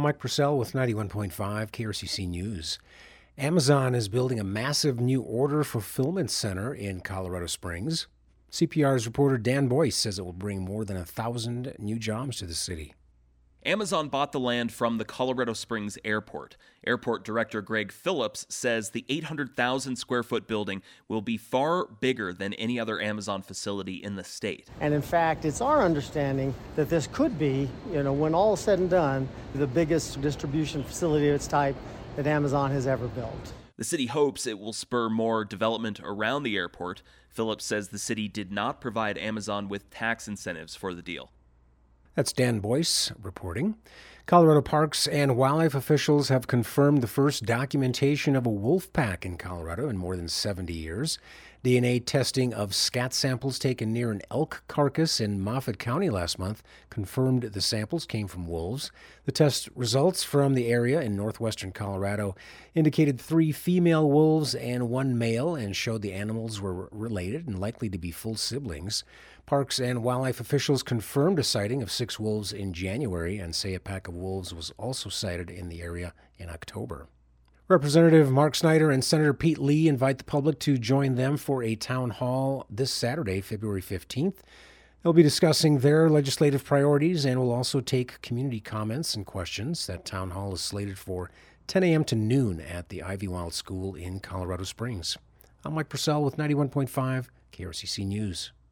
Mike Purcell with 91.5 KRCC News. Amazon is building a massive new order fulfillment center in Colorado Springs. CPR's reporter Dan Boyce says it will bring more than 1,000 new jobs to the city. Amazon bought the land from the Colorado Springs Airport. Airport Director Greg Phillips says the 800,000 square foot building will be far bigger than any other Amazon facility in the state. And in fact, it's our understanding that this could be, when all is said and done, the biggest distribution facility of its type that Amazon has ever built. The city hopes it will spur more development around the airport. Phillips says the city did not provide Amazon with tax incentives for the deal. That's Dan Boyce reporting. Colorado Parks and Wildlife officials have confirmed the first documentation of a wolf pack in Colorado in more than 70 years. DNA testing of scat samples taken near an elk carcass in Moffat County last month confirmed the samples came from wolves. The test results from the area in northwestern Colorado indicated 3 female wolves and 1 male and showed the animals were related and likely to be full siblings. Parks and Wildlife officials confirmed a sighting of 6 wolves in January and say a pack of wolves was also sighted in the area in October. Representative Mark Snyder and Senator Pete Lee invite the public to join them for a town hall this Saturday, February 15th. They'll be discussing their legislative priorities and will also take community comments and questions. That town hall is slated for 10 a.m. to noon at the Ivy Wild School in Colorado Springs. I'm Mike Purcell with 91.5 KRCC News.